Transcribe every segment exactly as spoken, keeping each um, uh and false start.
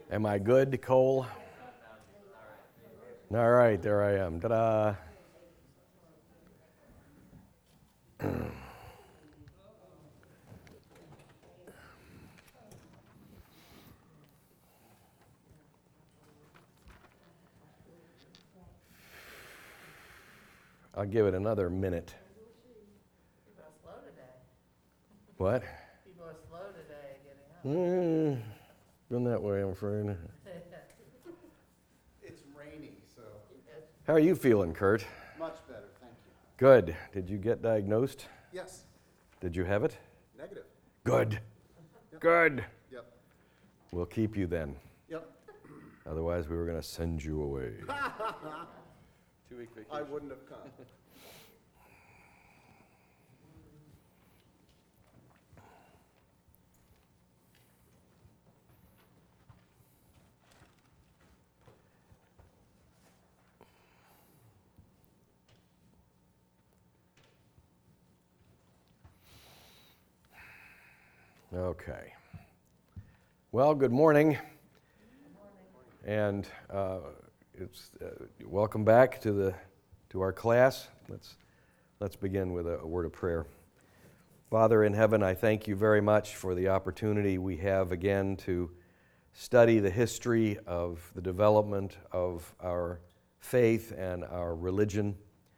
Am I good, Cole? All right, there I am. Ta-da. I'll give it another minute. People are slow today. What? People are slow today getting up. Mm, been that way, I'm afraid. It's rainy, so How are you feeling, Kurt? much better, thank you. Good. Did you get diagnosed? Yes, Did you have it? negative. Good. Yep. Good. Yep, We'll keep you then. yep. Otherwise, we were going to send you away. Two-week vacation. I wouldn't have come. Okay. Well, good morning. And uh, it's uh, welcome back to the to our class. Let's let's begin with a, a word of prayer. Father in heaven, I thank you very much for the opportunity we have again to study the history of the development of our faith and our religion.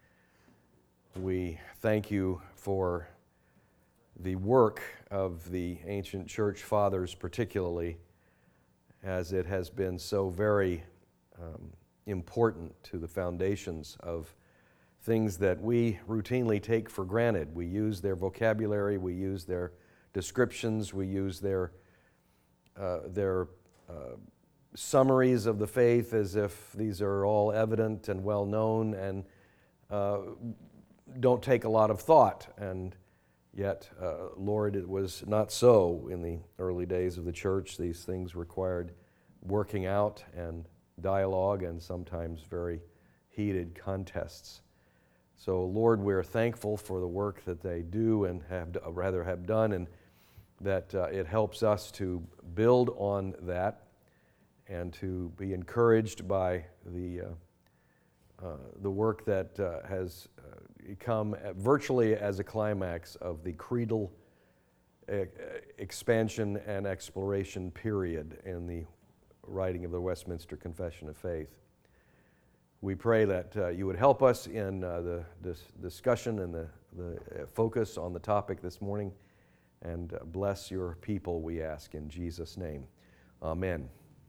We thank you for the work of the ancient church fathers, particularly, as it has been so very um, important to the foundations of things that we routinely take for granted. We use their vocabulary, we use their descriptions, we use their uh, their uh, summaries of the faith as if these are all evident and well known, and uh, don't take a lot of thought. And yet, uh, Lord, it was not so in the early days of the church. These things required working out and dialogue and sometimes very heated contests. So, Lord, we're thankful for the work that they do and have rather have done, and that uh, it helps us to build on that and to be encouraged by the uh, uh, the work that uh, has uh, come virtually as a climax of the creedal uh, expansion and exploration period in the writing of the Westminster Confession of Faith. We pray that uh, you would help us in uh, the this discussion and the, the focus on the topic this morning, and uh, bless your people, we ask in Jesus' name. Amen.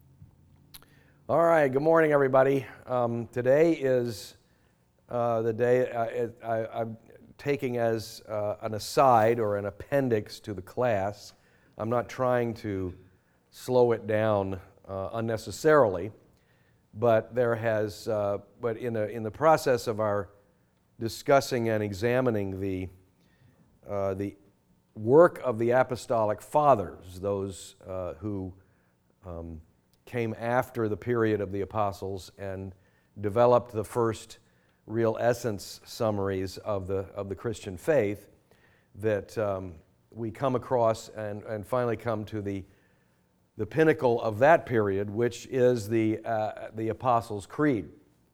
All right, good morning, everybody. Um, today is uh, the day I, I, I'm taking as uh, an aside or an appendix to the class. I'm not trying to slow it down uh, unnecessarily, but there has, uh, but in the in the process of our discussing and examining the uh, the work of the apostolic fathers, those uh, who um, came after the period of the apostles and developed the first real essence summaries of the of the Christian faith, that um, we come across and, and finally come to the the pinnacle of that period, which is the uh, the Apostles' Creed.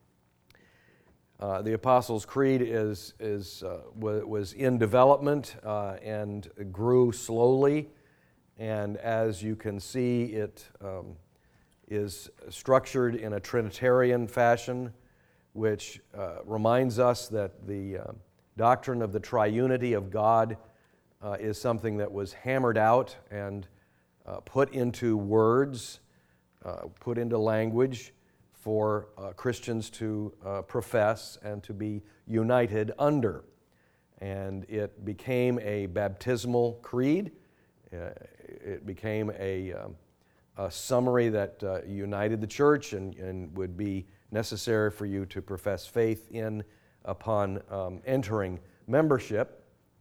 Uh, the Apostles' Creed is is uh, w- was in development uh, and grew slowly, and as you can see, it um, is structured in a Trinitarian fashion, which uh, reminds us that the uh, doctrine of the triunity of God uh, is something that was hammered out and uh, put into words, uh, put into language for uh, Christians to uh, profess and to be united under. And it became a baptismal creed. Uh, it became a, um, a summary that uh, united the church and, and would be necessary for you to profess faith in upon um, entering membership.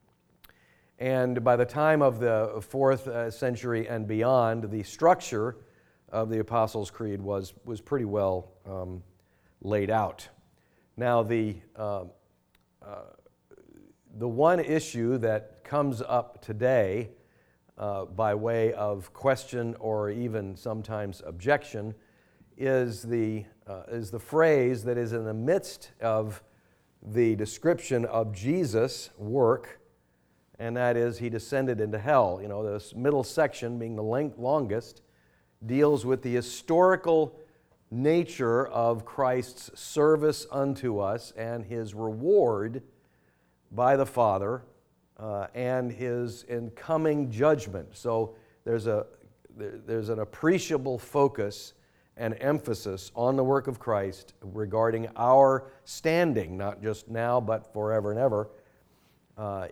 And by the time of the fourth uh, century and beyond, the structure of the Apostles' Creed was, was pretty well um, laid out. Now, the, uh, uh, the one issue that comes up today uh, by way of question or even sometimes objection is the, uh, is the phrase that is in the midst of the description of Jesus' work, and that is he descended into hell. You know, this middle section, being the length, longest, deals with the historical nature of Christ's service unto us and his reward by the Father uh, and his incoming judgment. So there's a there's an appreciable focus and emphasis on the work of Christ regarding our standing, not just now but forever and ever. Uh,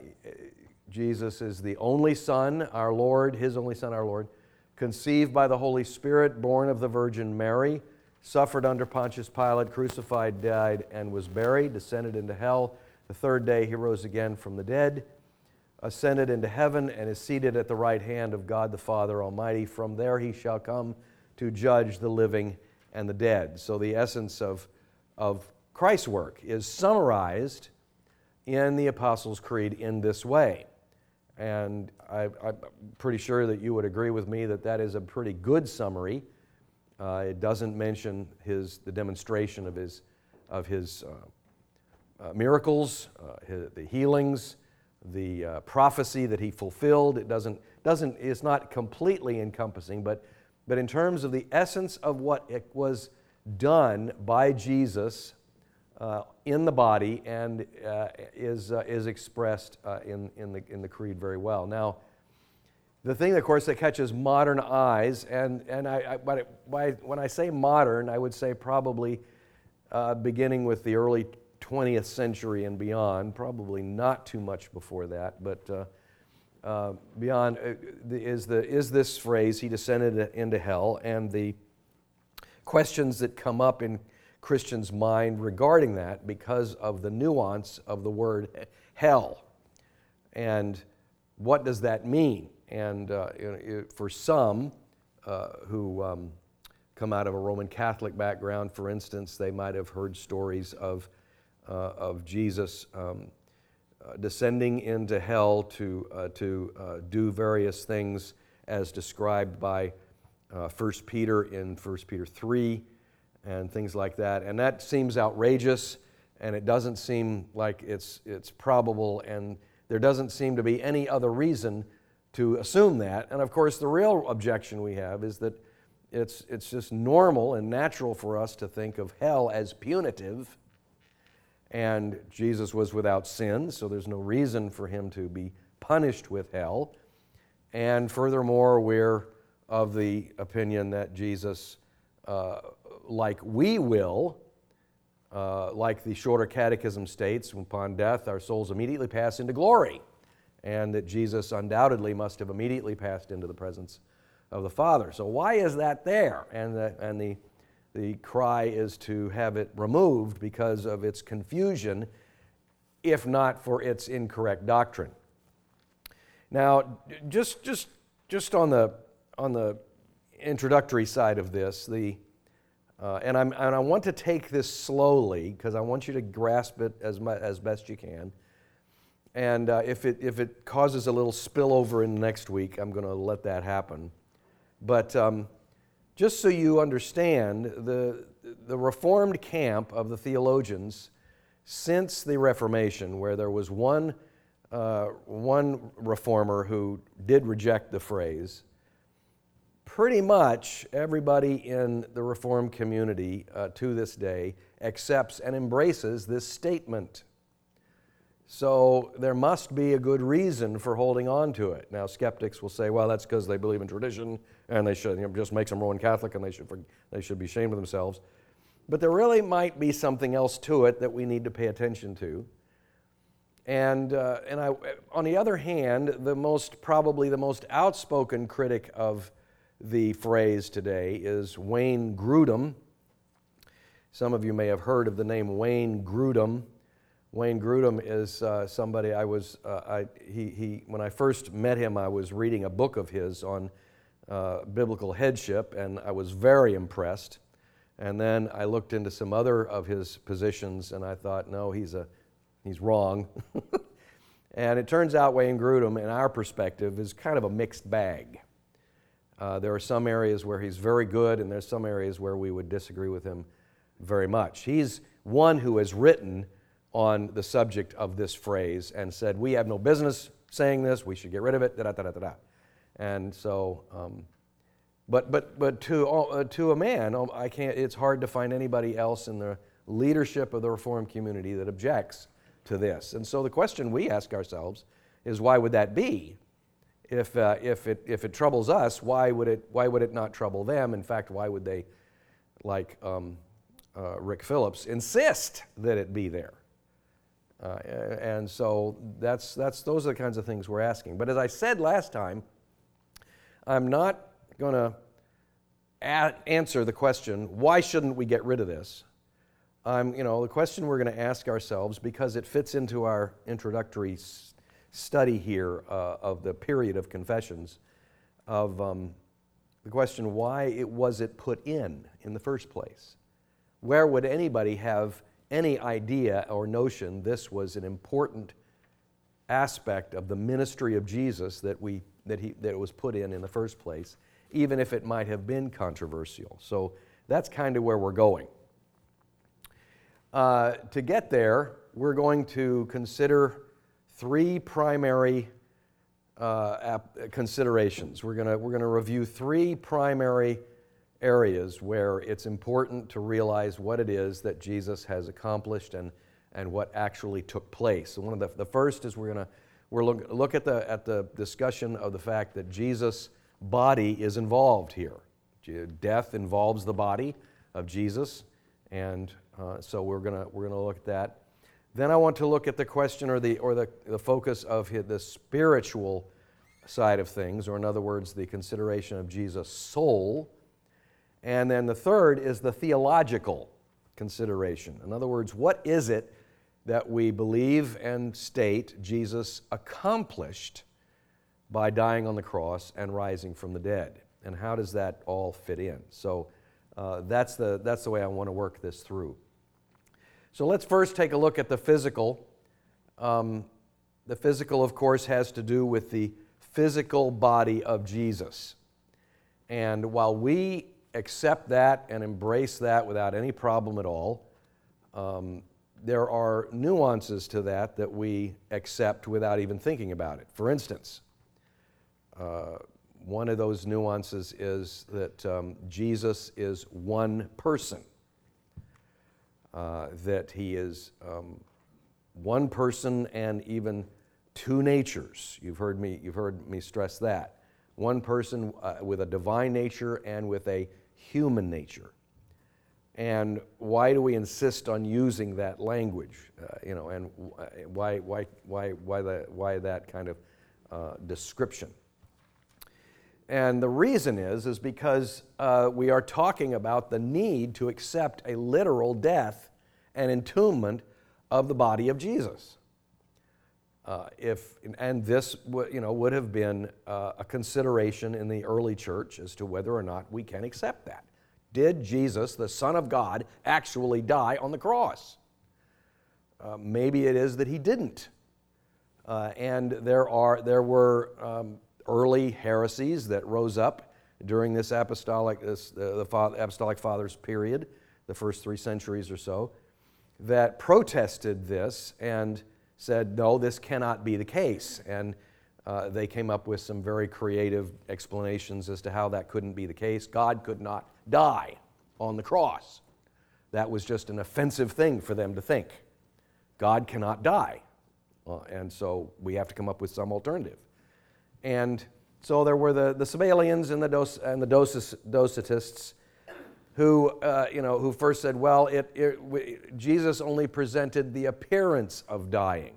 Jesus is the only Son, our Lord, his only Son, our Lord, conceived by the Holy Spirit, born of the Virgin Mary, suffered under Pontius Pilate, crucified, died, and was buried, descended into hell. The third day he rose again from the dead, ascended into heaven, and is seated at the right hand of God the Father Almighty. From there he shall come to judge the living and the dead. So the essence of, of Christ's work is summarized in the Apostles' Creed in this way. And I, I'm pretty sure that you would agree with me that that is a pretty good summary. Uh, it doesn't mention his the demonstration of his of his uh, uh, miracles, uh, his, the healings, the uh, prophecy that he fulfilled. It doesn't doesn't it's not completely encompassing, but but in terms of the essence of what it was done by Jesus uh, in the body, and uh, is uh, is expressed uh, in in the in the creed very well. Now, the thing, of course, that catches modern eyes, and, and I, I, but it, by, when I say modern, I would say probably uh, beginning with the early twentieth century and beyond, probably not too much before that, but uh, uh, beyond uh, the, is, the, is this phrase, he descended into hell, and the questions that come up in Christians' mind regarding that because of the nuance of the word hell. And what does that mean? And uh, for some uh, who um, come out of a Roman Catholic background, for instance, they might have heard stories of, uh, of Jesus um, uh, descending into hell to, uh, to uh, do various things as described by uh, First Peter in First Peter three and things like that. And that seems outrageous, and it doesn't seem like it's, it's probable, and there doesn't seem to be any other reason to assume that. And of course, the real objection we have is that it's, it's just normal and natural for us to think of hell as punitive, and Jesus was without sin, so there's no reason for him to be punished with hell. And furthermore, we're of the opinion that Jesus, uh, like we will, uh, like the Shorter Catechism states, upon death our souls immediately pass into glory, and that Jesus undoubtedly must have immediately passed into the presence of the Father. So why is that there? And the, and the, the cry is to have it removed because of its confusion, if not for its incorrect doctrine. Now, just just just on the on the introductory side of this, the uh, and I'm and I want to take this slowly because I want you to grasp it as much, as best you can. And uh, if it if it causes a little spillover in next week, I'm going to let that happen. But um, just so you understand, the the Reformed camp of the theologians since the Reformation, where there was one uh, one reformer who did reject the phrase, pretty much everybody in the Reformed community uh, to this day accepts and embraces this statement. So there must be a good reason for holding on to it. Now, skeptics will say, well, that's because they believe in tradition, and they should, you know, just makes them Roman Catholic, and they should they should be ashamed of themselves. But there really might be something else to it that we need to pay attention to. And uh, and I, on the other hand, the most probably the most outspoken critic of the phrase today is Wayne Grudem. Some of you may have heard of the name Wayne Grudem. Wayne Grudem is uh, somebody I was, uh, I, he, he, when I first met him, I was reading a book of his on uh, biblical headship, and I was very impressed. And then I looked into some other of his positions, and I thought, no, he's a, he's wrong. And it turns out Wayne Grudem, in our perspective, is kind of a mixed bag. Uh, there are some areas where he's very good, and there's some areas where we would disagree with him very much. He's one who has written on the subject of this phrase and said, we have no business saying this, we should get rid of it, da-da-da-da-da. And so, um, but but but to uh, to a man, I can't. It's hard to find anybody else in the leadership of the Reformed community that objects to this. And so the question we ask ourselves is, why would that be? If uh, if it if it troubles us, why would it why would it not trouble them? In fact, why would they, like um, uh, Rick Phillips, insist that it be there? Uh, and so that's that's those are the kinds of things we're asking. But as I said last time, I'm not going to answer the question, why shouldn't we get rid of this? Um, you know, the question we're going to ask ourselves, because it fits into our introductory s- study here uh, of the period of confessions, of um, the question, why it was it put in in the first place? Where would anybody have any idea or notion this was an important aspect of the ministry of Jesus that we that he that it was put in in the first place, even if it might have been controversial? So that's kind of where we're going. Uh, to get there, we're going to consider three primary uh, ap- considerations. We're going to we're going to review three primary areas where it's important to realize what it is that Jesus has accomplished and and what actually took place. So one of the the first is we're going to we're look look at the at the discussion of the fact that Jesus' body is involved here. Death involves the body of Jesus, and uh, so we're going to we're going to look at that. Then I want to look at the question or the or the, the focus of his, the spiritual side of things, or in other words, the consideration of Jesus' soul. And then the third is the theological consideration. In other words, what is it that we believe and state Jesus accomplished by dying on the cross and rising from the dead? And how does that all fit in? So uh, that's the that's the way I want to work this through. So let's first take a look at the physical. Um, the physical, of course, has to do with the physical body of Jesus. And while we accept that and embrace that without any problem at all, um, there are nuances to that that we accept without even thinking about it. For instance, uh, one of those nuances is that um, Jesus is one person, uh, that he is um, one person and even two natures. You've heard me, you've heard me stress that. One person uh, with a divine nature and with a human nature. And why do we insist on using that language? Uh, you know, and why, why, why, why, the, why that kind of uh, description? And the reason is, is because uh, we are talking about the need to accept a literal death and entombment of the body of Jesus. Uh, if and this w- you know would have been uh, a consideration in the early church as to whether or not we can accept that. Did Jesus, the Son of God, actually die on the cross? Uh, maybe it is that he didn't. Uh, and there are there were um, early heresies that rose up during this apostolic this uh, the father, apostolic fathers period, the first three centuries or so, that protested this and said, no, this cannot be the case. And uh, they came up with some very creative explanations as to how that couldn't be the case. God could not die on the cross. That was just an offensive thing for them to think. God cannot die. Uh, and so we have to come up with some alternative. And so there were the, the Sabellians and the, Dos, and the Dosis, Docetists who, uh, you know, who first said, well, it, it, w- Jesus only presented the appearance of dying.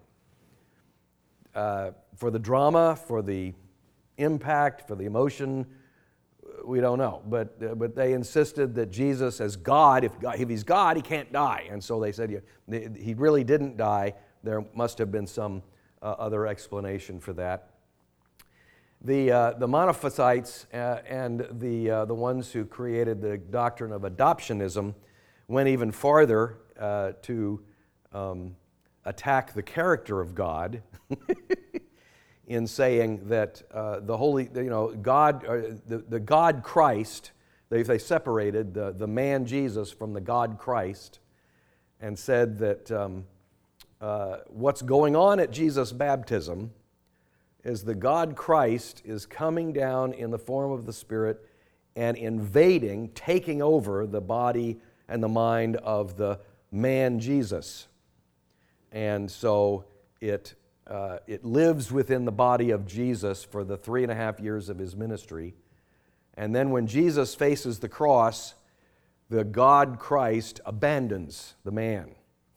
Uh, for the drama, for the impact, for the emotion, we don't know. But uh, but they insisted that Jesus, as God, if, God, if he's God, he can't die. And so they said yeah, he really didn't die. There must have been some uh, other explanation for that. The, uh, the Monophysites uh, and the, uh, the ones who created the doctrine of adoptionism went even farther uh, to um, attack the character of God in saying that uh, the Holy, you know, God, uh, the, the God Christ, they, they separated the, the man Jesus from the God Christ and said that um, uh, what's going on at Jesus' baptism is the God Christ is coming down in the form of the Spirit and invading, taking over the body and the mind of the man Jesus. And so it, uh, it lives within the body of Jesus for the three and a half years of his ministry. And then when Jesus faces the cross, the God Christ abandons the man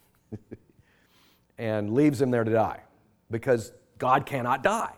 and leaves him there to die because God cannot die.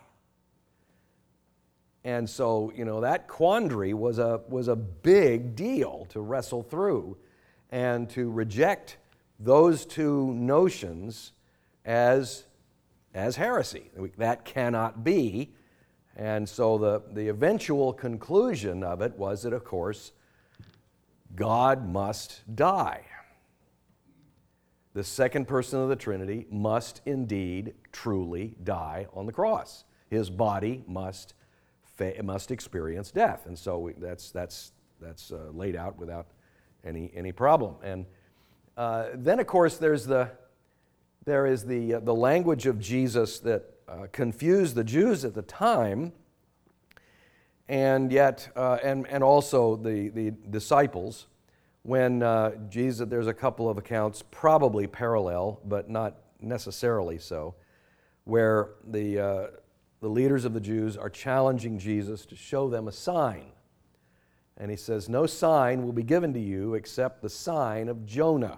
And so, you know, that quandary was a, was a big deal to wrestle through and to reject those two notions as, as heresy. That cannot be. And so the, the eventual conclusion of it was that, of course, God must die. The second person of the Trinity must indeed truly die on the cross. His body must, fa- must experience death. And so we, that's, that's, that's uh, laid out without any, any problem. And uh, then, of course, there's the, there is the, uh, the language of Jesus that uh, confused the Jews at the time, and yet, uh, and, and also the, the disciples. When uh, Jesus, there's a couple of accounts, probably parallel, but not necessarily so, where the, uh, the leaders of the Jews are challenging Jesus to show them a sign. And he says, no sign will be given to you except the sign of Jonah.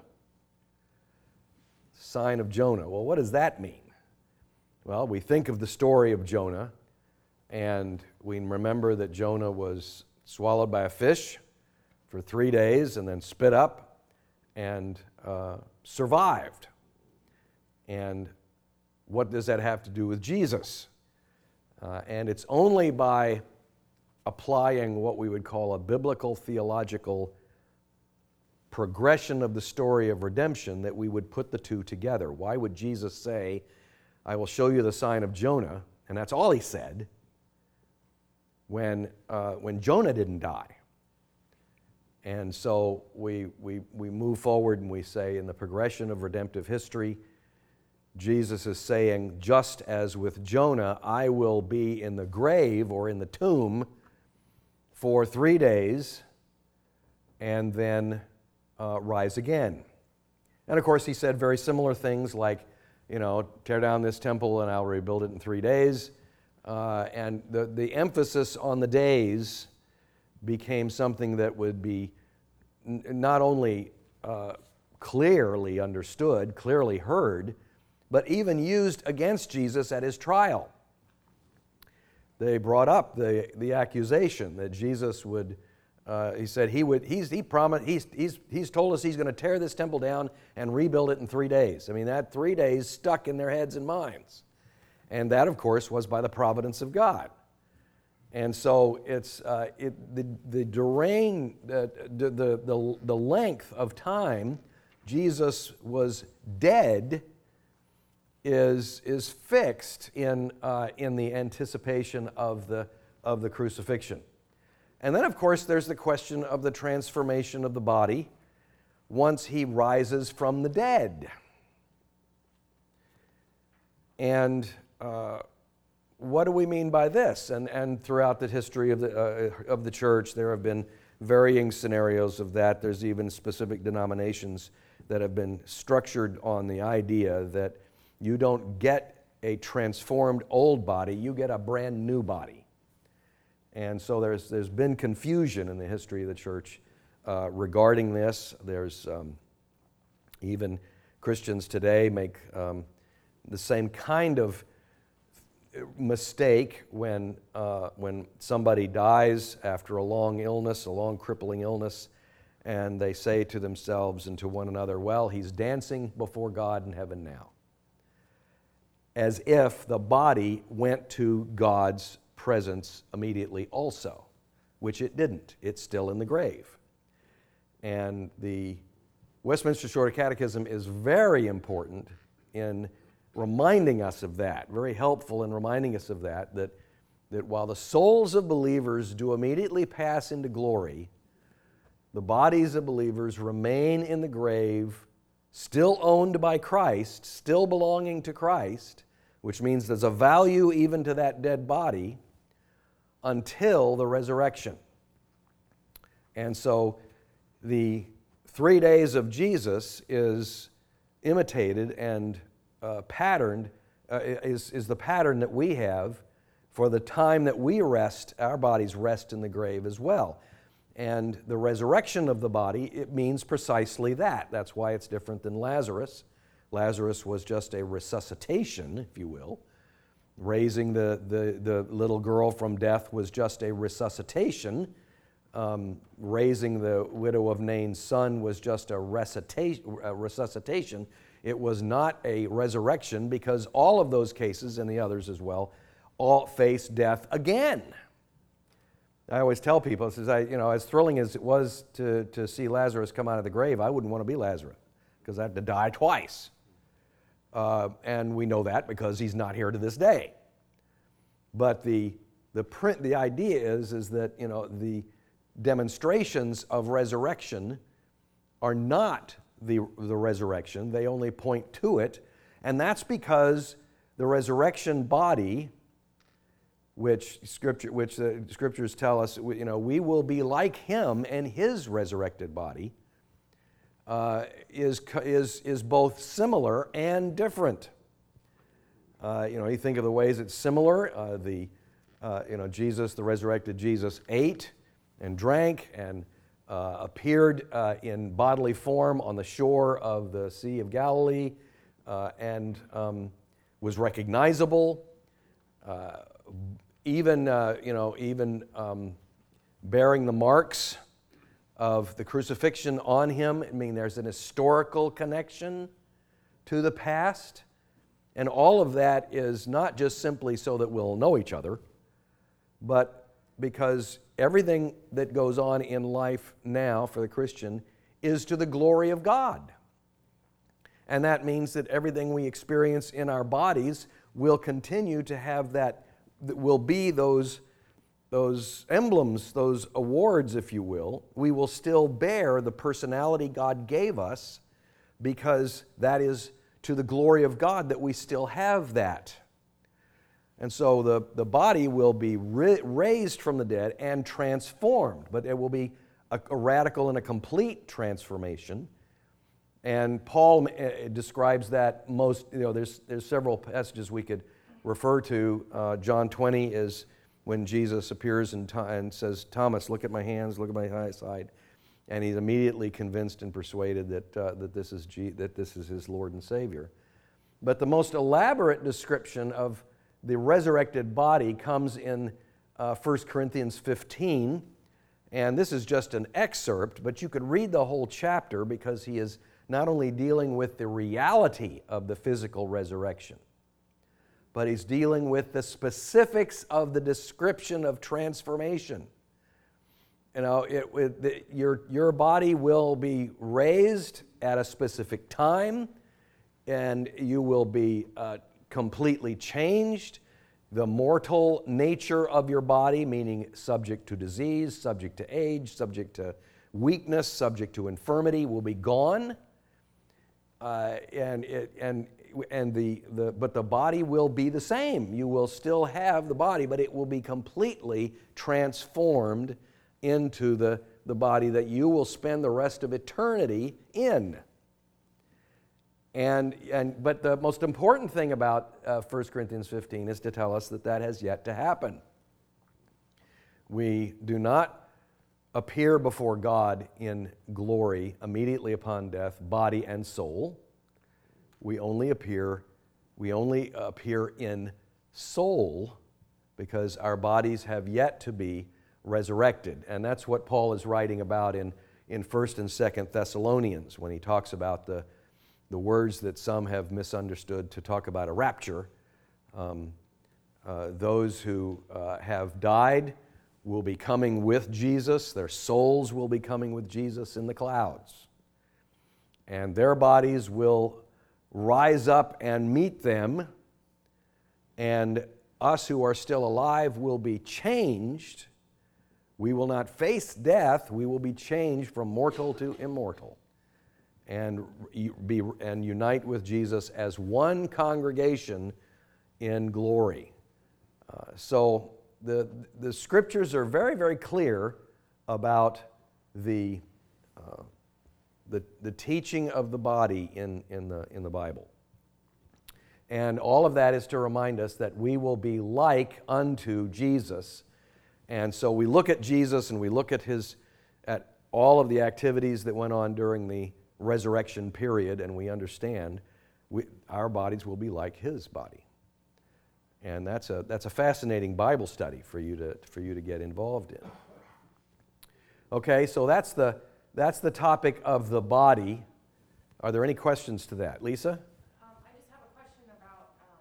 Sign of Jonah. Well, what does that mean? Well, we think of the story of Jonah, and we remember that Jonah was swallowed by a fish for three days and then spit up and uh, survived. And what does that have to do with Jesus? Uh, and it's only by applying what we would call a biblical theological progression of the story of redemption that we would put the two together. Why would Jesus say, I will show you the sign of Jonah, and that's all he said, when, uh, when Jonah didn't die? And so we, we, we move forward and we say in the progression of redemptive history, Jesus is saying, just as with Jonah, I will be in the grave or in the tomb for three days and then uh, rise again. And of course, he said very similar things like, you know, tear down this temple and I'll rebuild it in three days. Uh, and the, the emphasis on the days became something that would be n- not only uh, clearly understood, clearly heard, but even used against Jesus at his trial. They brought up the, the accusation that Jesus would, uh, he said he would, he's, he promised, he's, he's, he's told us he's going to tear this temple down and rebuild it in three days. I mean, that three days stuck in their heads and minds. And that, of course, was by the providence of God. And so it's uh, it, the the durain, uh, the, the the the length of time Jesus was dead is is fixed in uh, in the anticipation of the of the crucifixion. And then, of course, there's the question of the transformation of the body once he rises from the dead. And uh, what do we mean by this? And, and throughout the history of the, uh, of the church, there have been varying scenarios of that. There's even specific denominations that have been structured on the idea that you don't get a transformed old body, you get a brand new body. And so there's, there's been confusion in the history of the church uh, regarding this. There's um, even Christians today make um, the same kind of mistake when, uh, when somebody dies after a long illness, a long crippling illness, and they say to themselves and to one another, well, he's dancing before God in heaven now. As if the body went to God's presence immediately also, which it didn't. It's still in the grave. And the Westminster Shorter Catechism is very important in reminding us of that, very helpful in reminding us of that, that, that while the souls of believers do immediately pass into glory, the bodies of believers remain in the grave, still owned by Christ, still belonging to Christ, which means there's a value even to that dead body until the resurrection. And so the three days of Jesus is imitated and uh, patterned, uh, is, is the pattern that we have for the time that we rest, our bodies rest in the grave as well. And the resurrection of the body, it means precisely that. That's why it's different than Lazarus. Lazarus was just a resuscitation, if you will. Raising the, the, the little girl from death was just a resuscitation. Um, raising the widow of Nain's son was just a, recita- a resuscitation. It was not a resurrection, because all of those cases, and the others as well, all face death again. I always tell people, says, I, you know, as thrilling as it was to, to see Lazarus come out of the grave, I wouldn't want to be Lazarus, because I had to die twice. Uh, and we know that because he's not here to this day. But the the print, the idea is, is that, you know, the demonstrations of resurrection are not the, the resurrection. They only point to it. And that's because the resurrection body, which scripture, which the scriptures tell us, you know, we will be like him and his resurrected body, uh, is, is, is both similar and different. Uh, you know, you think of the ways it's similar. Uh, the, uh, you know, Jesus, the resurrected Jesus, ate and drank and uh, appeared uh, in bodily form on the shore of the Sea of Galilee uh, and um, was recognizable. Uh, even, uh, you know, even um, bearing the marks of the crucifixion on him. I mean, there's an historical connection to the past. And all of that is not just simply so that we'll know each other, but because everything that goes on in life now for the Christian is to the glory of God. And that means that everything we experience in our bodies will continue to have that, will be those, those emblems, those awards, if you will. We will still bear the personality God gave us, because that is to the glory of God that we still have that. And so the, the body will be ra- raised from the dead and transformed, but it will be a, a radical and a complete transformation. And Paul uh, describes that most, you know, there's, there's several passages we could refer to. Uh, John twenty is when Jesus appears and, to- and says, Thomas, look at my hands, look at my side. And he's immediately convinced and persuaded that, uh, that, this is G- that this is his Lord and Savior. But the most elaborate description of the resurrected body comes in uh, First Corinthians fifteen. And this is just an excerpt, but you could read the whole chapter, because he is not only dealing with the reality of the physical resurrection, but he's dealing with the specifics of the description of transformation. You know, it, it, the, your, your body will be raised at a specific time, and you will be uh, completely changed. The mortal nature of your body, meaning subject to disease, subject to age, subject to weakness, subject to infirmity, will be gone. Uh, and it, and and the, the but the body will be the same. You will still have the body, but it will be completely transformed into the, the body that you will spend the rest of eternity in. And, and, but the most important thing about uh, First Corinthians fifteen is to tell us that that has yet to happen. We do not appear before God in glory immediately upon death, body and soul. We only appear, we only appear in soul, because our bodies have yet to be resurrected. And that's what Paul is writing about in, in First and Second Thessalonians, when he talks about the the words that some have misunderstood to talk about a rapture. Um, uh, those who uh, have died will be coming with Jesus. Their souls will be coming with Jesus in the clouds. And their bodies will rise up and meet them, and us who are still alive will be changed. We will not face death. We will be changed from mortal to immortal and be and unite with Jesus as one congregation in glory. Uh, so the the scriptures are very, very clear about the uh, the the teaching of the body in in the in the Bible. And all of that is to remind us that we will be like unto Jesus. And so we look at Jesus and we look at his at all of the activities that went on during the resurrection period, and we understand we, our bodies will be like his body. And that's a that's a fascinating Bible study for you to for you to get involved in. Okay, so that's the that's the topic of the body. Are there any questions to that, Lisa? Um, I just have a question about um,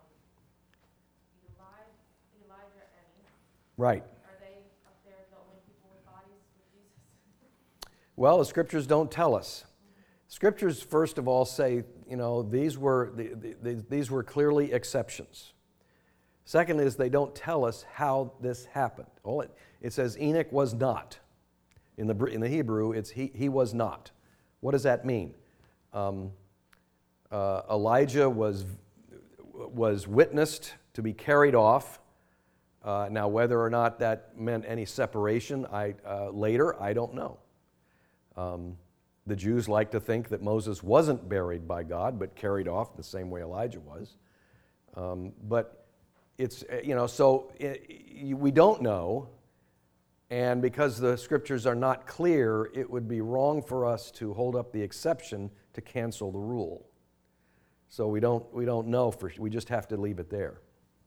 Eli- Elijah and Right. are they up there the only people with bodies with Jesus? Well, the scriptures don't tell us. Scriptures, first of all, say, you know, these were the, the, these were clearly exceptions. Second is they don't tell us how this happened. All it, it says Enoch was not. In the in the Hebrew, it's he he was not. What does that mean? Um, uh, Elijah was was witnessed to be carried off. Uh, now, whether or not that meant any separation, I uh, later I don't know. Um, the Jews like to think that Moses wasn't buried by God, but carried off the same way Elijah was. Um, but it's you know so it, we don't know. And because the scriptures are not clear, it would be wrong for us to hold up the exception to cancel the rule. So we don't we don't know for we just have to leave it there.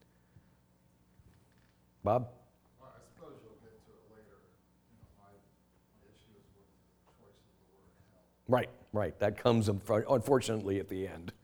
Bob? Well, I suppose you'll get to it later. You know, my, my issue is with the choice of the word hell. Right, right. That comes unfortunately at the end.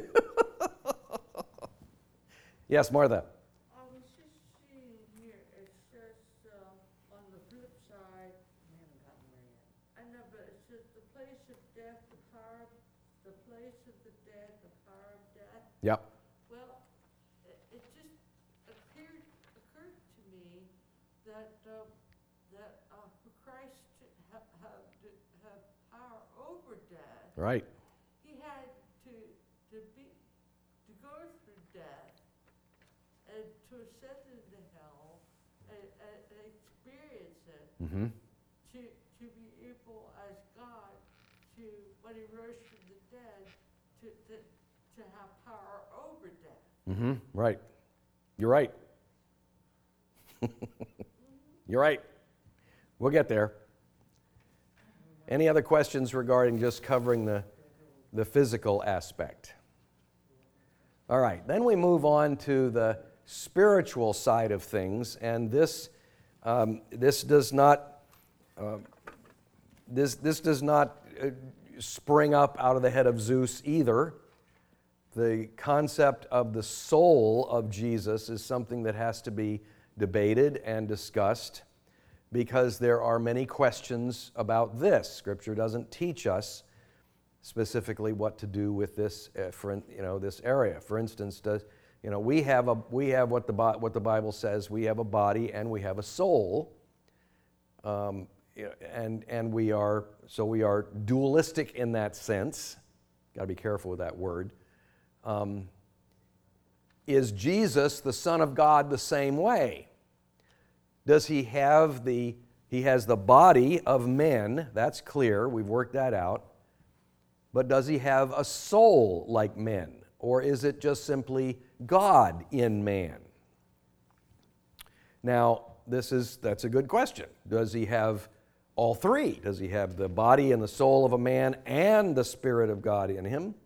Yes, Martha. I was just seeing here, it says, uh, on the flip side, we haven't gotten there yet. I know, but it says the place of death, the power, of- the place of the dead, the power of death. Yep. Well, it, it just appeared, occurred to me that, uh, that, uh, for Christ to have, have, to have power over death, Right. he had to, to be, to go through death and to ascend into hell and, and, and experience it, Mm-hmm. to, to be able as God to, when he rose from the dead, to, to, to have power over death. Mm-hmm. Right. You're right. You're right. We'll get there. Any other questions regarding just covering the, the physical aspect? All right, then we move on to the spiritual side of things, and this um, this does not uh, this this does not uh, spring up out of the head of Zeus either. The concept of the soul of Jesus is something that has to be debated and discussed, because there are many questions about this. Scripture doesn't teach us specifically what to do with this, uh, for, you know, this area. For instance, does, you know, we have a we have what the what the Bible says. We have a body and we have a soul, um, you know, and and we are so we are dualistic in that sense. Got to be careful with that word. Um, is Jesus the Son of God the same way? Does he have the, he has the body of men, that's clear, we've worked that out, but does he have a soul like men? Or is it just simply God in man? Now, this is, that's a good question. Does he have all three? Does he have the body and the soul of a man and the Spirit of God in him?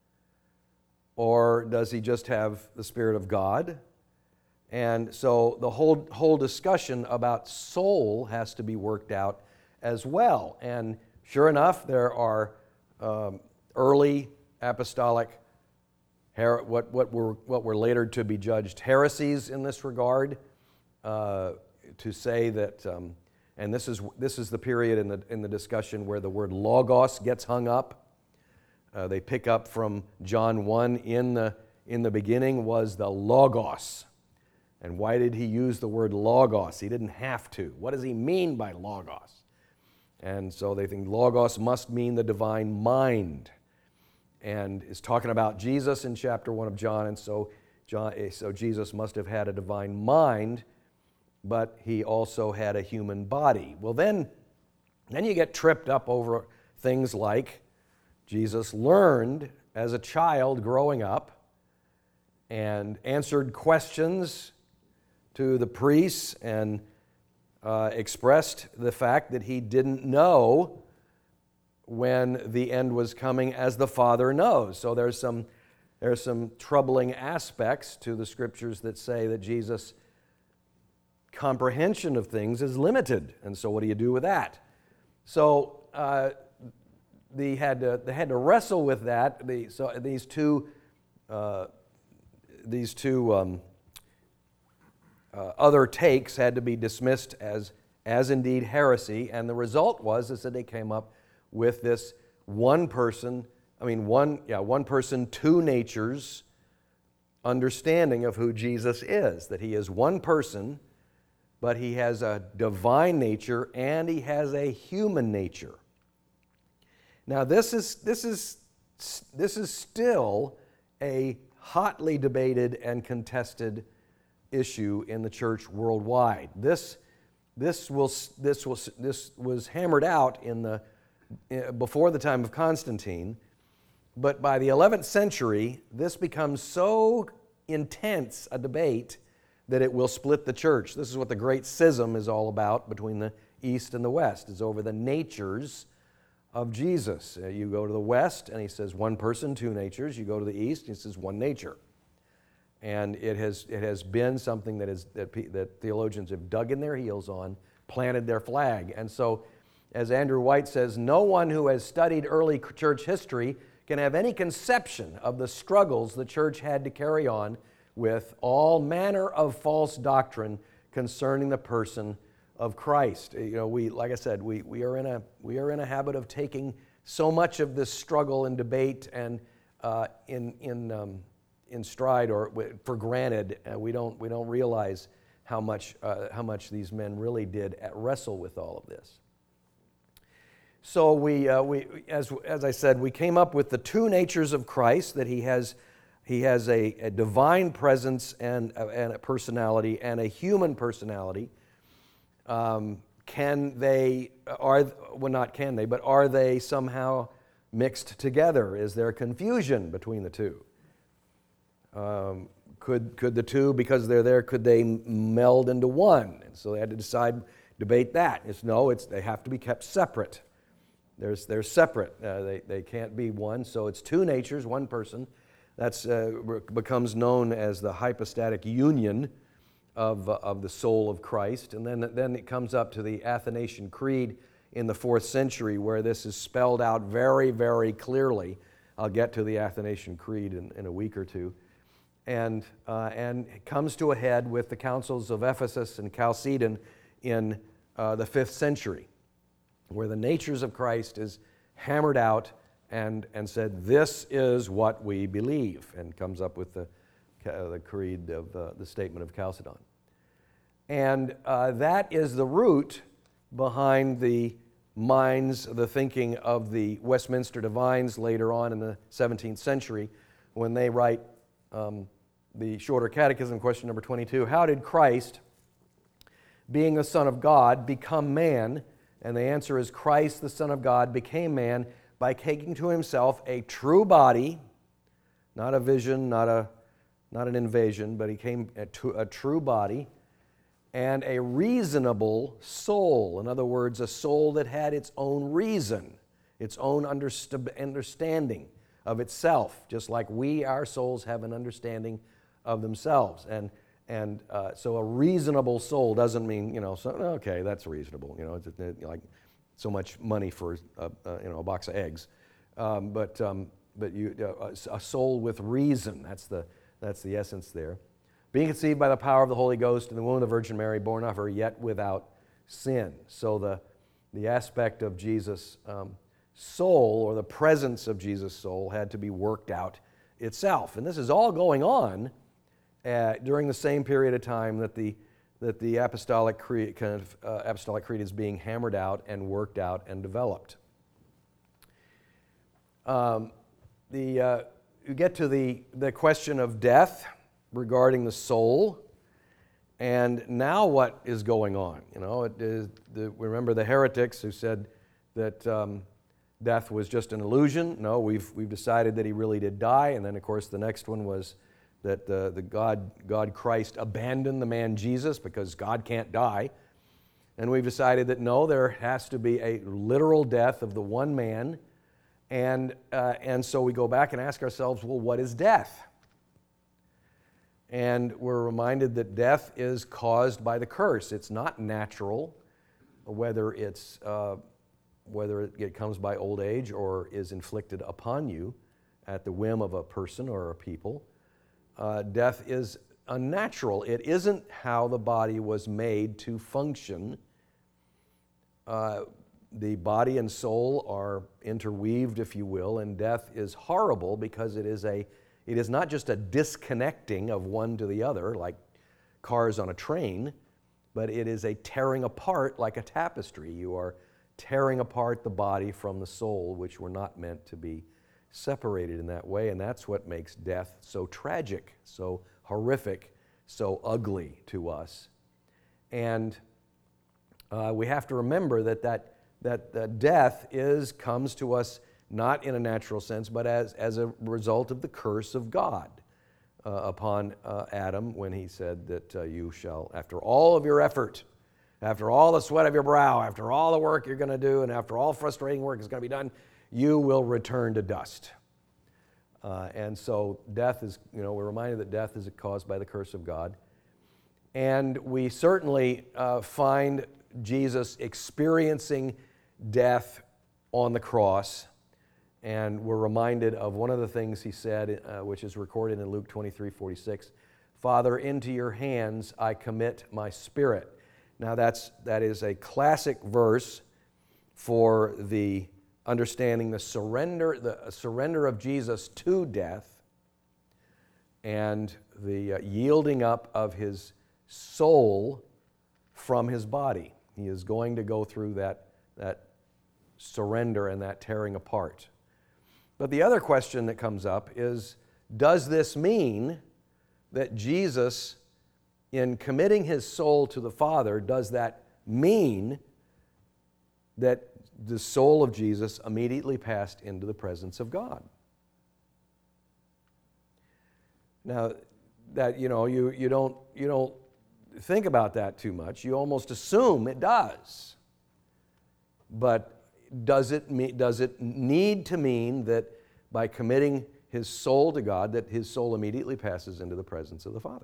Or does he just have the Spirit of God? And so the whole, whole discussion about soul has to be worked out as well. And sure enough, there are um, early apostolic, her- what, what, were, what were later to be judged heresies in this regard, uh, to say that, um, and this is, this is the period in the, in the discussion where the word logos gets hung up. Uh, they pick up from John one, in the, in the beginning was the Logos. And why did he use the word Logos? He didn't have to. What does he mean by Logos? And so they think Logos must mean the divine mind. And is talking about Jesus in chapter one of John, and so, John, so Jesus must have had a divine mind, but he also had a human body. Well, then, then you get tripped up over things like Jesus learned as a child growing up and answered questions to the priests and uh, expressed the fact that he didn't know when the end was coming as the Father knows. So there's some, there's some troubling aspects to the Scriptures that say that Jesus' comprehension of things is limited. And so what do you do with that? So uh, they, had to, they had to wrestle with that. The, so these two, uh, these two um, uh, other takes had to be dismissed as, as indeed heresy. And the result was is that they came up with this one person, I mean one, yeah, one person, two natures understanding of who Jesus is. That he is one person, but he has a divine nature and he has a human nature. Now this is this is this is still a hotly debated and contested issue in the church worldwide. This this will this was this was hammered out in the before the time of Constantine, but by the eleventh century, this becomes so intense a debate that it will split the church. This is what the Great Schism is all about between the East and the West, is over the natures of Jesus. Uh, you go to the West, and he says one person, two natures. You go to the East, and he says one nature. And it has it has been something that is that, that theologians have dug in their heels on, planted their flag. And so, as Andrew White says, no one who has studied early church history can have any conception of the struggles the church had to carry on with all manner of false doctrine concerning the person of Christ. You know, we, like I said, we, we are in a we are in a habit of taking so much of this struggle and debate and uh, in in um, in stride or for granted. Uh, we don't we don't realize how much uh, how much these men really did at wrestle with all of this. So we, uh, we, as as I said, we came up with the two natures of Christ, that he has, he has a, a divine presence and, uh, and a personality and a human personality. Um, can they, are, well not can they, but are they somehow mixed together? Is there confusion between the two? Um, could, could the two, because they're there, could they meld into one? And so they had to decide, debate that. It's no, it's, they have to be kept separate. There's, they're separate. Uh, they, they can't be one. So it's two natures, one person. That uh, becomes known as the hypostatic union of, uh, of the soul of Christ. And then, then it comes up to the Athanasian Creed in the fourth century, where this is spelled out very, very clearly. I'll get to the Athanasian Creed in, in a week or two. And, uh, and it comes to a head with the councils of Ephesus and Chalcedon in uh, the fifth century, where the natures of Christ is hammered out and, and said, this is what we believe, and comes up with the, uh, the creed of uh, the statement of Chalcedon. And uh, that is the root behind the minds, the thinking of the Westminster Divines later on in the seventeenth century, when they write um, the Shorter Catechism, question number twenty-two, how did Christ, being the Son of God, become man? And the answer is, Christ, the Son of God, became man by taking to himself a true body, not a vision, not a not an invasion, but he came a, to, a true body, and a reasonable soul. In other words, a soul that had its own reason, its own underst- understanding of itself, just like we, our souls, have an understanding of themselves. And And uh, so a reasonable soul doesn't mean, you know, so, okay, that's reasonable. You know, it's it's like so much money for a, a, you know, a box of eggs. Um, but um, but you uh, a soul with reason. That's the that's the essence there. Being conceived by the power of the Holy Ghost in the womb of the Virgin Mary, born of her, yet without sin. So the the aspect of Jesus um, soul, or the presence of Jesus' soul, had to be worked out itself. And this is all going on uh, during the same period of time that the that the apostolic creed, kind of, uh, apostolic creed is being hammered out and worked out and developed. Um, the uh, you get to the the question of death regarding the soul. And now what is going on? You know, it is the, remember the heretics who said that um, death was just an illusion? No, we've we've decided that he really did die. And then, of course, the next one was that uh, the God God Christ abandoned the man Jesus because God can't die. And we've decided that no, there has to be a literal death of the one man. And uh, and so we go back and ask ourselves, well, what is death? And we're reminded that death is caused by the curse. It's not natural, whether it's uh, whether it comes by old age or is inflicted upon you at the whim of a person or a people. Uh, death is unnatural. It isn't how the body was made to function. Uh, the body and soul are interweaved, if you will, and death is horrible because it is a It is not just a disconnecting of one to the other, like cars on a train, but it is a tearing apart like a tapestry. You are tearing apart the body from the soul, which were not meant to be separated in that way, and that's what makes death so tragic, so horrific, so ugly to us. And uh, we have to remember that that, that, that death is comes to us not in a natural sense, but as, as a result of the curse of God uh, upon uh, Adam when he said that uh, you shall, after all of your effort, after all the sweat of your brow, after all the work you're going to do, and after all frustrating work is going to be done, you will return to dust. Uh, and so death is, you know, we're reminded that death is caused by the curse of God. And we certainly uh, find Jesus experiencing death on the cross. And we're reminded of one of the things he said, uh, which is recorded in Luke twenty-three forty-six, Father, into your hands I commit my spirit. Now that's, that is a classic verse for the understanding the surrender, the surrender of Jesus to death and the uh, yielding up of his soul from his body. He is going to go through that, that surrender and that tearing apart. But the other question that comes up is, does this mean that Jesus, in committing his soul to the Father, does that mean that the soul of Jesus immediately passed into the presence of God? Now, that, you know, you, you don't you don't think about that too much. You almost assume it does. But Does it, mean, does it need to mean that by committing his soul to God, that his soul immediately passes into the presence of the Father?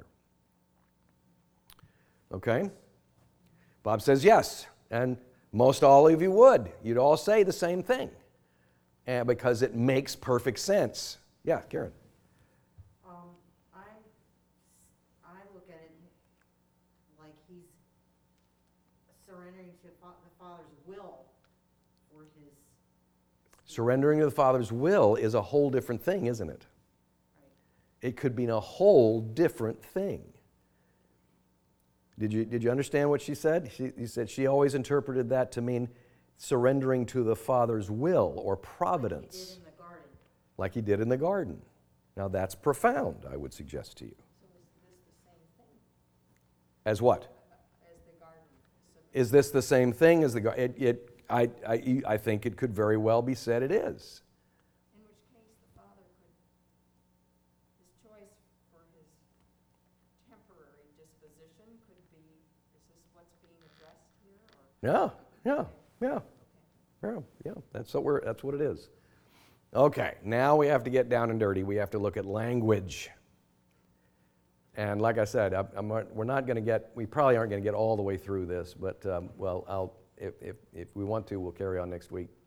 Okay? Bob says yes, and most all of you would. You'd all say the same thing, and because it makes perfect sense. Yeah, Karen. Um, I, I look at it like he's surrendering to fa- the Father's will. His Surrendering to the Father's will is a whole different thing, isn't it? right. It could mean a whole different thing. Did you, did you understand what she said? She, she said she always interpreted that to mean surrendering to the Father's will or providence. Like he did in the garden. Like he did in the garden. Now that's profound, I would suggest to you. So is this the same thing As what? as the garden? So Is this the same thing as the garden? It, it, I, I, I think it could very well be said it is. in which case the father could, his choice for his temporary disposition could be, is this what's being addressed here? Or Yeah, yeah, yeah, yeah, yeah. That's what we're. That's what it is. Okay, now we have to get down and dirty. We have to look at language. And like I said, I, I'm, we're not going to get. We probably aren't going to get all the way through this, but um, well, I'll. If, if, if we want to, we'll carry on next week.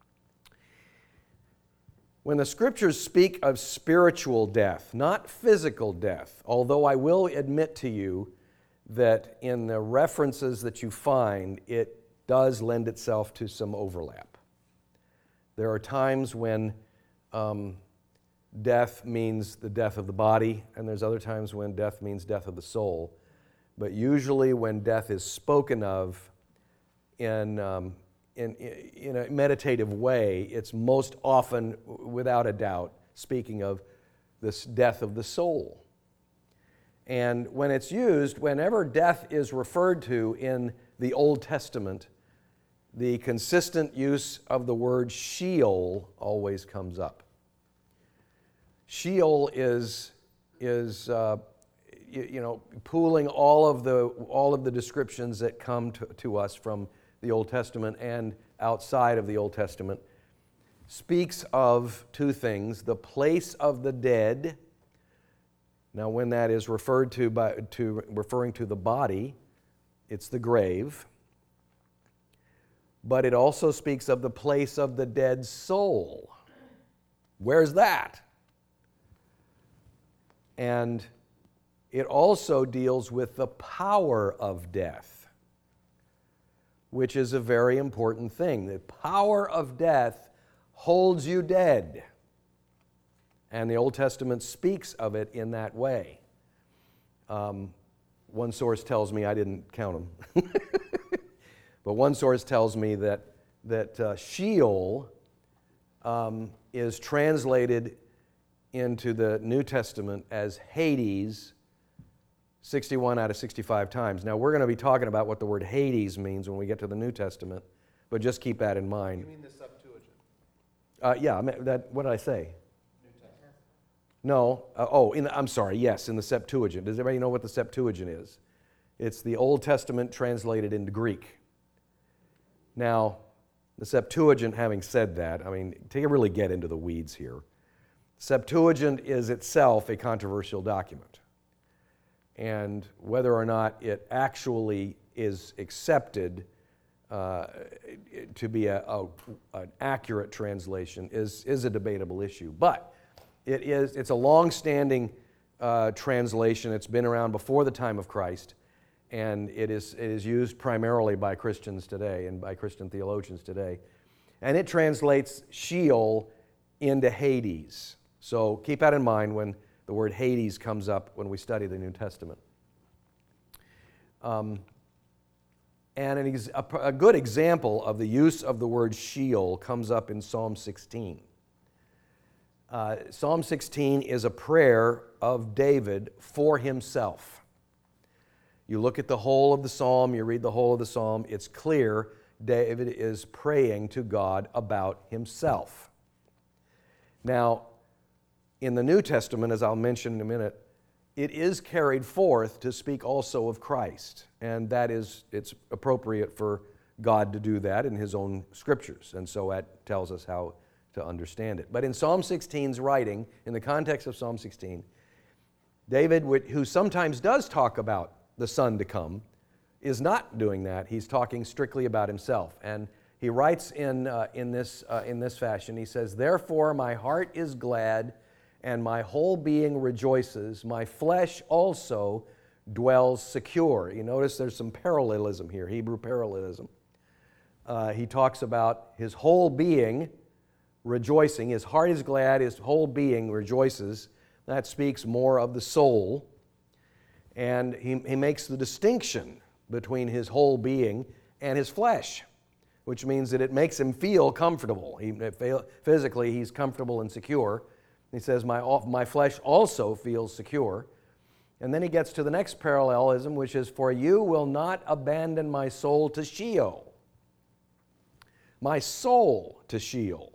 When the Scriptures speak of spiritual death, not physical death, although I will admit to you that in the references that you find, it does lend itself to some overlap. There are times when um, death means the death of the body, and there's other times when death means death of the soul. But usually when death is spoken of in, um, in, in a meditative way, it's most often, without a doubt, speaking of this death of the soul. And when it's used, whenever death is referred to in the Old Testament, the consistent use of the word Sheol always comes up. Sheol is, is uh, you, you know, pooling all of the all of the descriptions that come to, to us from the Old Testament and outside of the Old Testament, speaks of two things: the place of the dead. Now, when that is referred to by to referring to the body, it's the grave. But it also speaks of the place of the dead soul. Where's that? And it also deals with the power of death, which is a very important thing. The power of death holds you dead. And the Old Testament speaks of it in that way. Um, one source tells me, I didn't count them, but one source tells me that, that uh, Sheol um, is translated into the New Testament as Hades sixty-one out of sixty-five times. Now, we're going to be talking about what the word Hades means when we get to the New Testament, but just keep that in mind. You mean the Septuagint? Uh, yeah, I mean, that, what did I say? No. Uh, oh, in the, I'm sorry. Yes, in the Septuagint. Does everybody know what the Septuagint is? It's the Old Testament translated into Greek. Now, the Septuagint, having said that, I mean, to really get into the weeds here, Septuagint is itself a controversial document. And whether or not it actually is accepted uh, to be a, a, an accurate translation is, is a debatable issue. But It is, it's a long-standing uh, translation. It's been around before the time of Christ, and it is, it is used primarily by Christians today and by Christian theologians today. And it translates Sheol into Hades. So keep that in mind when the word Hades comes up when we study the New Testament. Um, and an ex- a, a good example of the use of the word Sheol comes up in Psalm sixteen. Uh, Psalm sixteen is a prayer of David for himself. You look at the whole of the psalm, you read the whole of the psalm, it's clear David is praying to God about himself. Now, in the New Testament, as I'll mention in a minute, it is carried forth to speak also of Christ, and that is, it's appropriate for God to do that in His own scriptures, and so that tells us how to understand it. But in Psalm sixteen's writing, in the context of Psalm sixteen, David, who sometimes does talk about the Son to come, is not doing that. He's talking strictly about himself. And he writes in, uh, in, this, uh, in this fashion, he says, "Therefore my heart is glad, and my whole being rejoices. My flesh also dwells secure." You notice there's some parallelism here, Hebrew parallelism. Uh, he talks about his whole being rejoicing. His heart is glad, his whole being rejoices. That speaks more of the soul. And he, he makes the distinction between his whole being and his flesh, which means that it makes him feel comfortable. He, physically, he's comfortable and secure. He says, my, my flesh also feels secure. And then he gets to the next parallelism, which is, "For you will not abandon my soul to Sheol." My soul to Sheol.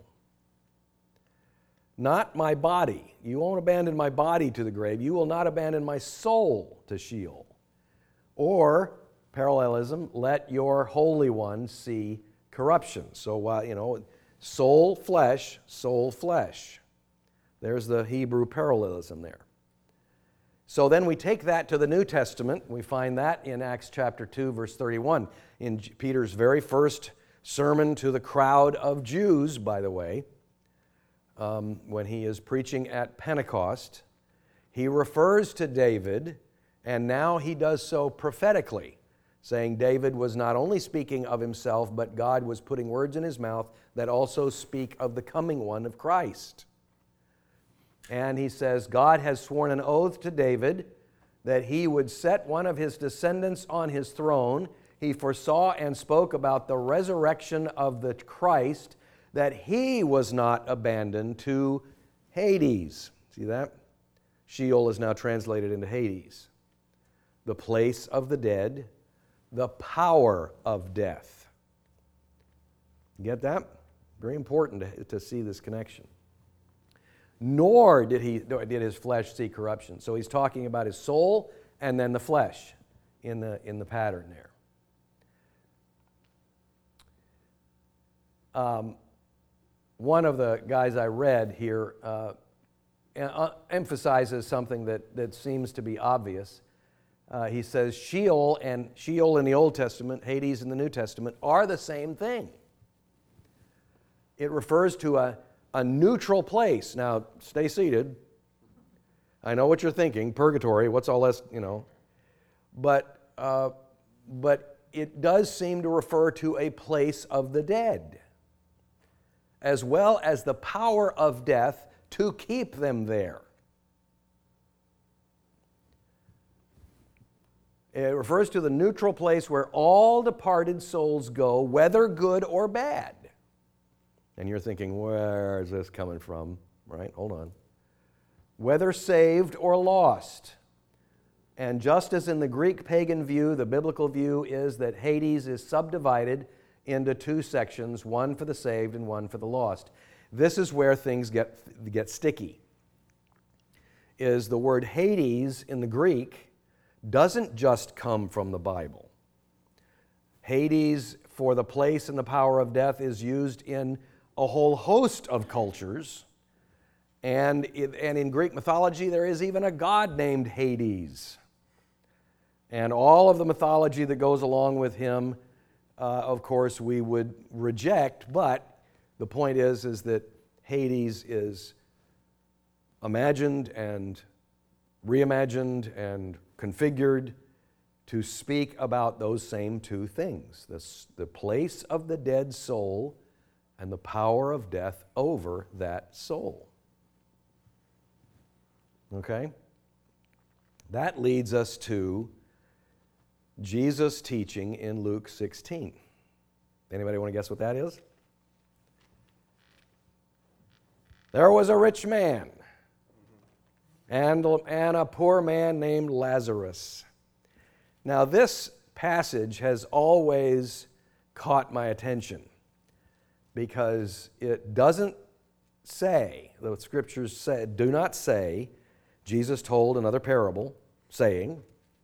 Not my body. You won't abandon my body to the grave. You will not abandon my soul to Sheol. Or, parallelism, "Let your Holy One see corruption." So, uh, you know, soul, flesh, soul, flesh. There's the Hebrew parallelism there. So then we take that to the New Testament. We find that in Acts chapter two, verse thirty-one. In Peter's very first sermon to the crowd of Jews, by the way, um, when he is preaching at Pentecost, he refers to David, and now he does so prophetically, saying David was not only speaking of himself, but God was putting words in his mouth that also speak of the coming one of Christ. And he says, God has sworn an oath to David that he would set one of his descendants on his throne. He foresaw and spoke about the resurrection of the Christ, that he was not abandoned to Hades. See that? Sheol is now translated into Hades. The place of the dead, the power of death. Get that? Very important to, to see this connection. Nor did he did his flesh see corruption. So he's talking about his soul and then the flesh in the in the pattern there. Um, one of the guys I read here uh, emphasizes something that, that seems to be obvious. Uh, he says Sheol and Sheol in the Old Testament, Hades in the New Testament, are the same thing. It refers to a, a neutral place. Now, stay seated. I know what you're thinking, purgatory, what's all this, you know. But, uh, but it does seem to refer to a place of the dead, as well as the power of death to keep them there. It refers to the neutral place where all departed souls go, whether good or bad. And you're thinking, where is this coming from? Right? Hold on. Whether saved or lost. And just as in the Greek pagan view, the biblical view is that Hades is subdivided into two sections, one for the saved and one for the lost. This is where things get, get sticky. Is the word Hades in the Greek doesn't just come from the Bible. Hades, for the place and the power of death, is used in a whole host of cultures. And, it, and in Greek mythology, there is even a god named Hades. And all of the mythology that goes along with him, uh, of course, we would reject. But the point is, is that Hades is imagined and reimagined and configured to speak about those same two things, the, the place of the dead soul and the power of death over that soul. Okay? That leads us to Jesus' teaching in Luke sixteen. Anybody want to guess what that is? There was a rich man and, and a poor man named Lazarus. Now, this passage has always caught my attention because it doesn't say, the scriptures say, do not say, Jesus told another parable, saying,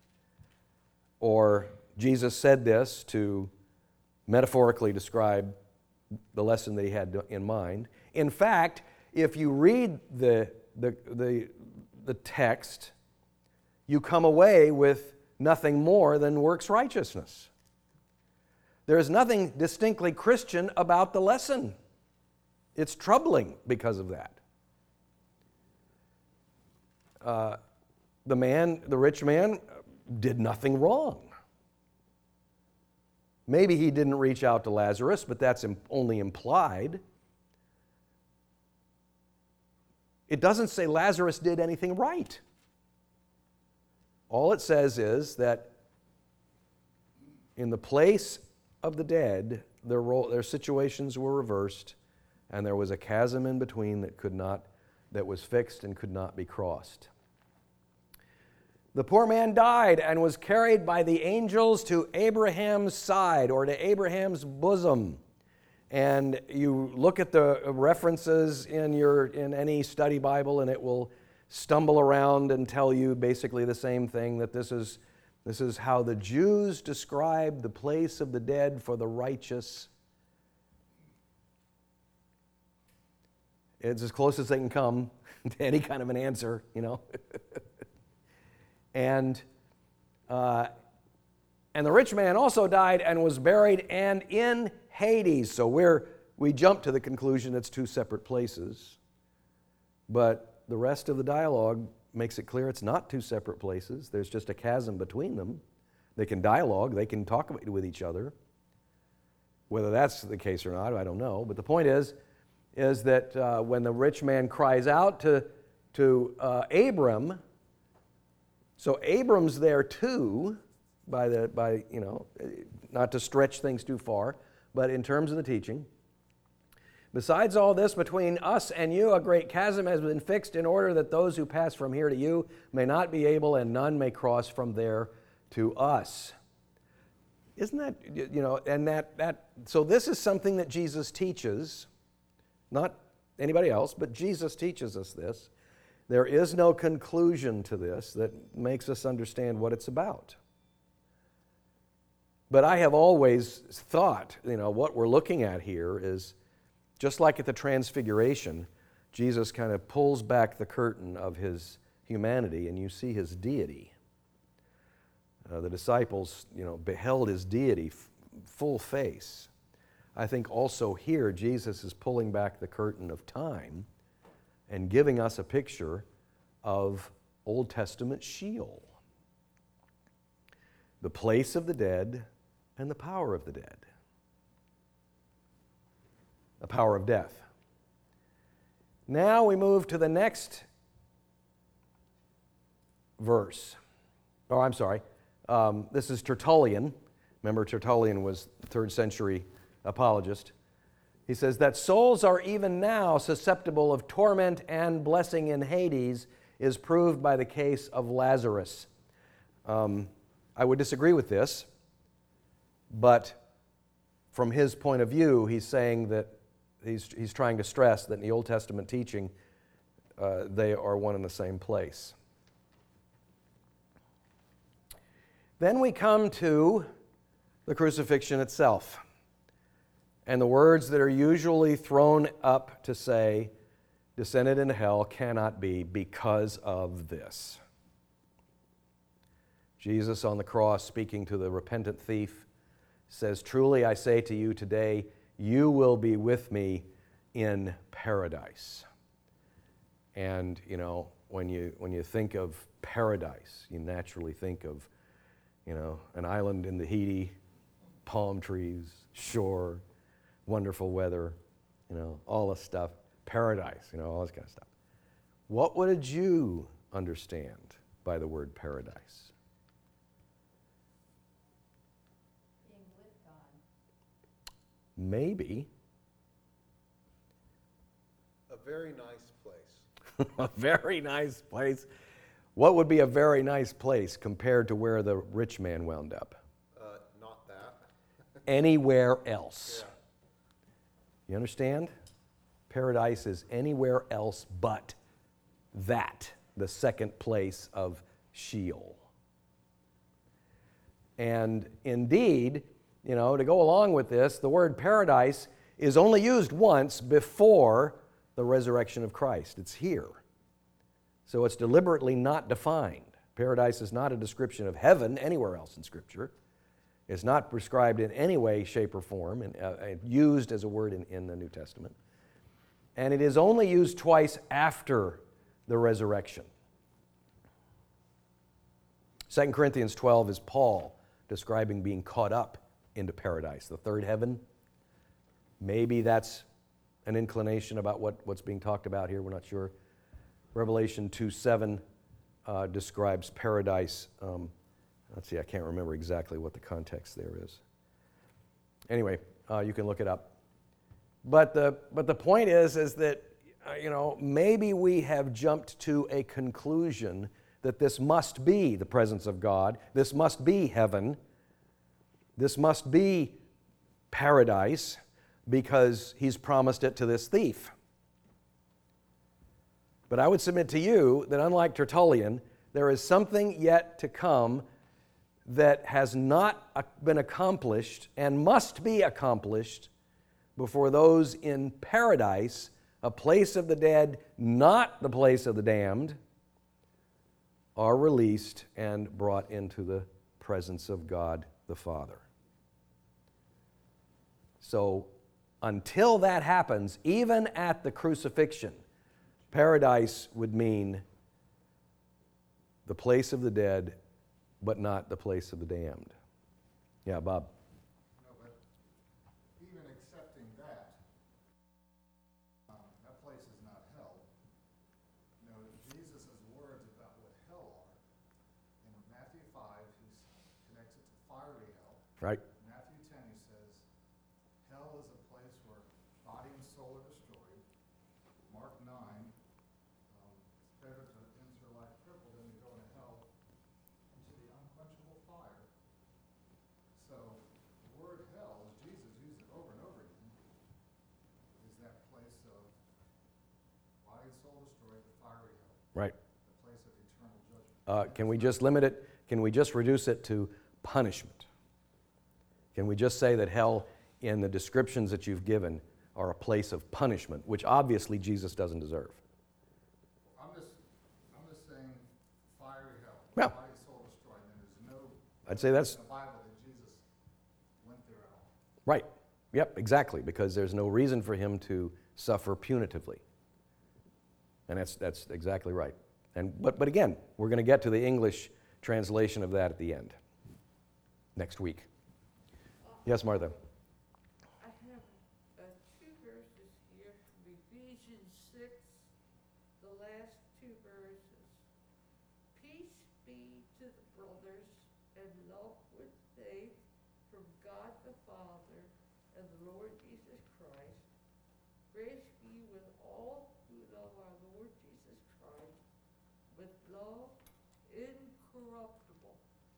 or Jesus said this to metaphorically describe the lesson that he had in mind. In fact, if you read the, the, the, the text, you come away with nothing more than works righteousness. There is nothing distinctly Christian about the lesson. It's troubling because of that. Uh, the man, the rich man, did nothing wrong. Maybe he didn't reach out to Lazarus, but that's only implied. It doesn't say Lazarus did anything right. All it says is that in the place of the dead, their, role, their situations were reversed, and there was a chasm in between that could not, that was fixed and could not be crossed. The poor man died and was carried by the angels to Abraham's side, or to Abraham's bosom. And you look at the references in your in any study Bible, and it will stumble around and tell you basically the same thing, that this is, this is how the Jews describe the place of the dead for the righteous. It's as close as they can come to any kind of an answer, you know. and, uh, and the rich man also died and was buried, and in Hades. So we're, we jump to the conclusion it's two separate places. But the rest of the dialogue makes it clear it's not two separate places. There's just a chasm between them They can dialogue, they can talk with each other. Whether that's the case or not, I don't know. But the point is, is that uh, when the rich man cries out to, to uh, Abram, so Abram's there too, by the by, you know, not to stretch things too far, but in terms of the teaching. Besides all this, between us and you, a great chasm has been fixed in order that those who pass from here to you may not be able, and none may cross from there to us. Isn't that, you know, and that, that, so this is something that Jesus teaches, not anybody else, but Jesus teaches us this. There is no conclusion to this that makes us understand what it's about. But I have always thought, you know, what we're looking at here is, just like at the Transfiguration, Jesus kind of pulls back the curtain of his humanity and you see his deity. Uh, the disciples, you know, beheld his deity f- full face. I think also here Jesus is pulling back the curtain of time and giving us a picture of Old Testament Sheol, the place of the dead and the power of the dead. The power of death. Now we move to the next verse. Oh, I'm sorry. Um, this is Tertullian. Remember, Tertullian was third century apologist. He says that souls are even now susceptible of torment and blessing in Hades is proved by the case of Lazarus. Um, I would disagree with this, but from his point of view, he's saying that He's, he's trying to stress that in the Old Testament teaching, uh, they are one and the same place. Then we come to the crucifixion itself, and the words that are usually thrown up to say, descended into hell cannot be because of this. Jesus on the cross, speaking to the repentant thief, says, truly I say to you today, you will be with me in paradise. And, you know, when you when you think of paradise, you naturally think of, you know, an island in Tahiti, palm trees, shore, wonderful weather, you know, all this stuff. Paradise, you know, all this kind of stuff. What would a Jew understand by the word paradise? Being with God. Maybe. A very nice place. A very nice place. What would be a very nice place compared to where the rich man wound up? Uh, not that. Anywhere else. Yeah. You understand? Paradise is anywhere else but that, the second place of Sheol. And indeed, you know, to go along with this, the word paradise is only used once before the resurrection of Christ. It's here. So it's deliberately not defined. Paradise is not a description of heaven anywhere else in Scripture. It's not prescribed in any way, shape, or form, and uh, used as a word in, in the New Testament. And it is only used twice after the resurrection. Second Corinthians twelve is Paul describing being caught up into paradise, the third heaven. Maybe that's an inclination about what, what's being talked about here. We're not sure. Revelation two seven uh, describes paradise. Um, let's see, I can't remember exactly what the context there is. Anyway, uh, you can look it up. But the, but the point is, is that, uh, you know, maybe we have jumped to a conclusion that this must be the presence of God, this must be heaven, this must be paradise, because he's promised it to this thief. But I would submit to you that unlike Tertullian, there is something yet to come that has not been accomplished and must be accomplished before those in paradise, a place of the dead, not the place of the damned, are released and brought into the presence of God the Father. So until that happens, even at the crucifixion, paradise would mean the place of the dead but not the place of the damned. Yeah, Bob. No, but even accepting that, um, that place is not hell. You know, Jesus' words about what hell are, in Matthew five, he connects it to fiery hell. Right? In Matthew ten, he says, hell is a place where body and soul are destroyed. Mark nine, um, it's better to enter life crippled than to go into hell, into the unquenchable fire. So, the word hell, as Jesus used it over and over again, is that place of body and soul destroyed, the fiery hell, Right. the place of eternal judgment. Uh, can we just limit it? Can we just reduce it to punishment? Can we just say that hell, in the descriptions that you've given, are a place of punishment, which obviously Jesus doesn't deserve? I'm just, I'm just saying fiery hell, Yeah. body and soul destroyed, and there's no I'd say that's in the Bible that Jesus went there at all. right. Yep, exactly, because there's no reason for him to suffer punitively. And that's, that's exactly right. And, but, but again, we're going to get to the English translation of that at the end, next week. Yes, Martha? I have uh, two verses here from Ephesians six, the last two verses. Peace be to the brothers and love with faith from God the Father and the Lord Jesus Christ. Grace be with all who love our Lord Jesus Christ with love incorruptible.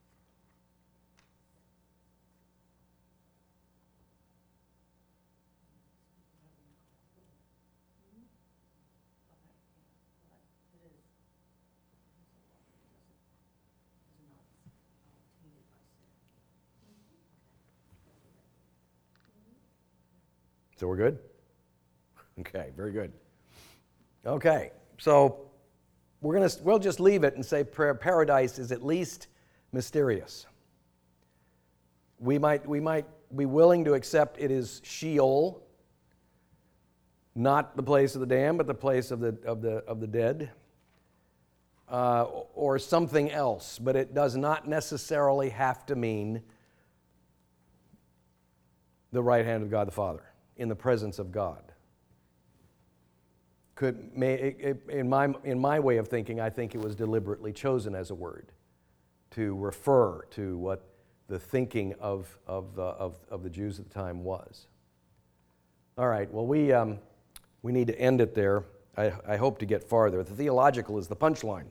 So we're good? Okay, very good. Okay, so we're gonna we'll just leave it and say prayer, paradise is at least mysterious. We might we might be willing to accept it is Sheol, not the place of the damned, but the place of the of the of the dead, uh, or something else. But it does not necessarily have to mean the right hand of God the Father, in the presence of God. Could may it, it, in my in my way of thinking, I think it was deliberately chosen as a word to refer to what the thinking of of uh, of, of the Jews at the time was. All right. Well, we um, we need to end it there. I, I hope to get farther. The theological is the punchline.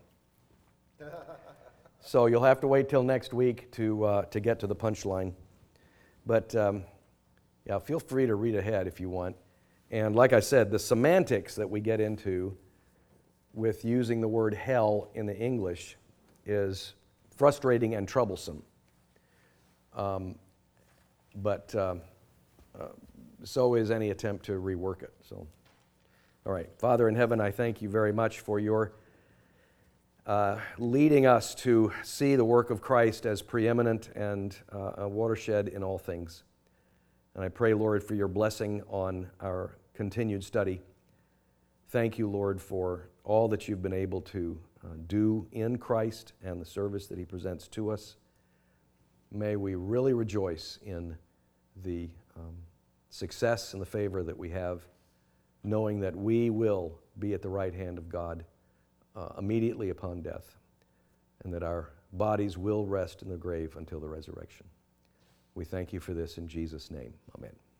So you'll have to wait till next week to uh, to get to the punchline. But um, yeah, feel free to read ahead if you want. And like I said, the semantics that we get into with using the word hell in the English is frustrating and troublesome. Um, but uh, uh, so is any attempt to rework it. So, all right, Father in heaven, I thank you very much for your uh, leading us to see the work of Christ as preeminent and uh, a watershed in all things. And I pray, Lord, for your blessing on our continued study. Thank you, Lord, for all that you've been able to uh, do in Christ and the service that he presents to us. May we really rejoice in the um, success and the favor that we have, knowing that we will be at the right hand of God uh, immediately upon death, and that our bodies will rest in the grave until the resurrection. We thank you for this in Jesus' name. Amen.